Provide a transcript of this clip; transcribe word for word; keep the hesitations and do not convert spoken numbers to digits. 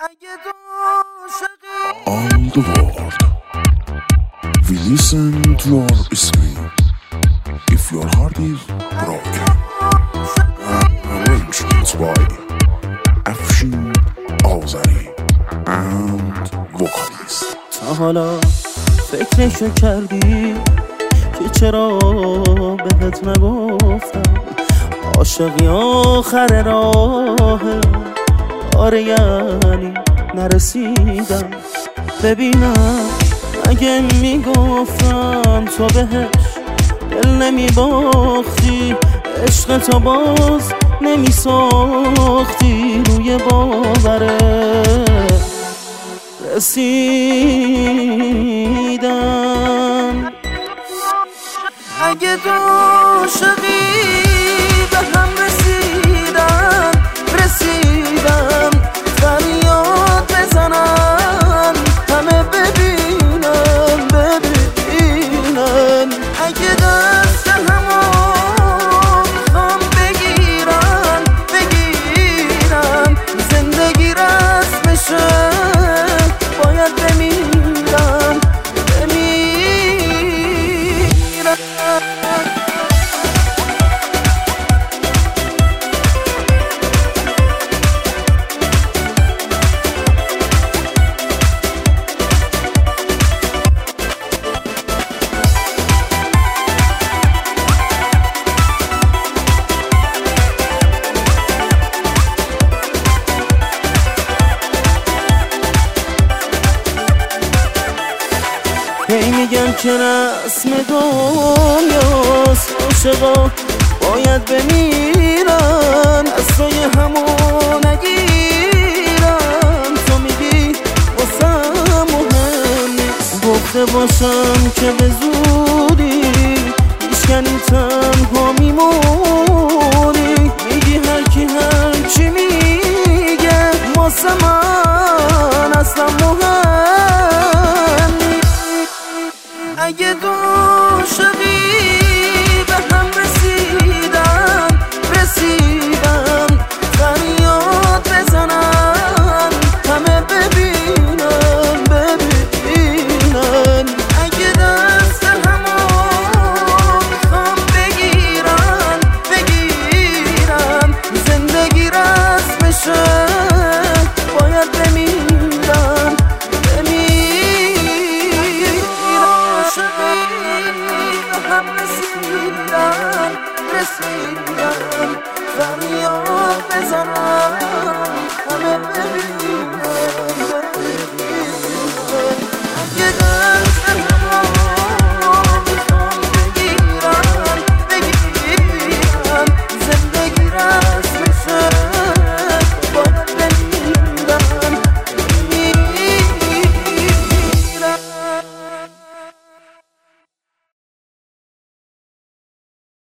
All the world we listen to your scream. If your heart is broken, arrangements by Afshin Azari and vocalist. تا حالا فکرشو کردی که چرا بهت نگفتم عاشقی آخر راهه؟ آره یعنی نرسیدم ببینم اگه میگفتم تو بهش دل نمیباختی، عشق تو باز نمیساختی، روی باوره رسیدم. اگه تو عاشقی به هم رسیدن رسیدن فریاد بزنن همه ببینن ببینن. اگه دست همو میخوام بگیرن بگیرن زندگی رسمشه باید بمیرن بمیرن. هی میگن که رسم دنیاست عاشقا باید بمیرن، از توی همون نگیرن. تو میگی واسم مهم نیست، گفته باشم که به زودی میشکنی تنها میمونی. میگی هر کی هر چی میگه واسه من اصلا مهم نیست. اگه تو عاشقی به هم رسیدن رسیدن فریاد بزنن همه ببینن ببینن. اگه دست همو میخوام بگیرن بگیرن زندگی رسمشه باید بمیرن هم رسیدن رسیدن فریاد بزنن همه ببینن ببینن. اگه دست همو میخوام بگیرن بگیرن زندگی را